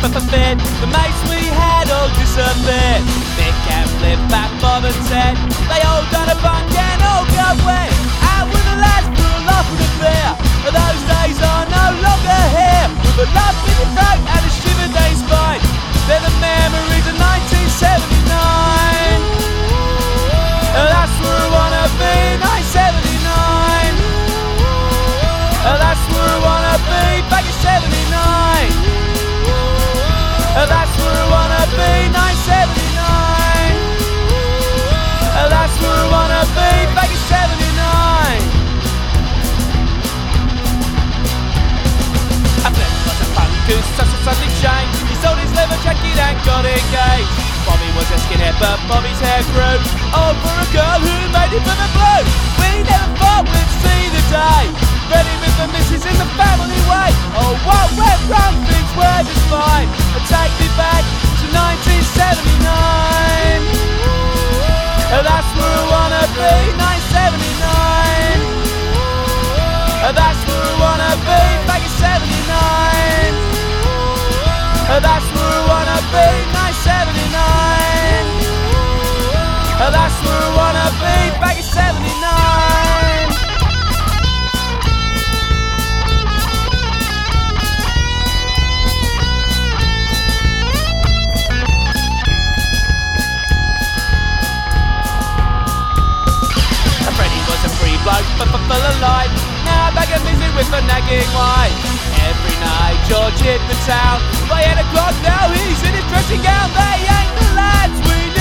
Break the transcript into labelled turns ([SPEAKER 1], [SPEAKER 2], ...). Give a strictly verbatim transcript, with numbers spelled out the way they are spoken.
[SPEAKER 1] fit. The mates we had all disappeared. Nick and Flip, back Bob and Ted, they all done a bunk and all got wet. Out with the lads for a laugh and a beer. Those days are no longer here. With a lump in your throat and a shiver down your spine. They're the memories of nineteen seventy-nine. That's where I wanna be, nineteen seventy-nine. That's where I wanna be, back in seventy-nine. That's where I wanna be, nineteen seventy-nine. That's where I wanna be, back in seventy-nine. A Flip was a punk who suddenly changed. He sold his leather jacket and got engaged. Bobby was a skinhead but Bobby's hair grew. All for a girl who made him from the blue. We never thought we'd see the day. Ready with the missus in the family way. Oh, what went wrong, things were just fine. But take me back to nineteen seventy-nine. That's where I wanna be, nineteen seventy-nine. That's where I wanna be, back in seventy-nine. That's where I wanna be, nineteen seventy-nine. That's where I wanna be, back in seventy-nine. Freddie was a free bloke, but full of life. Now back at music with a nagging wife. Every night George hit the town. By eight o'clock now he's in his dressing gown. They ain't the lads we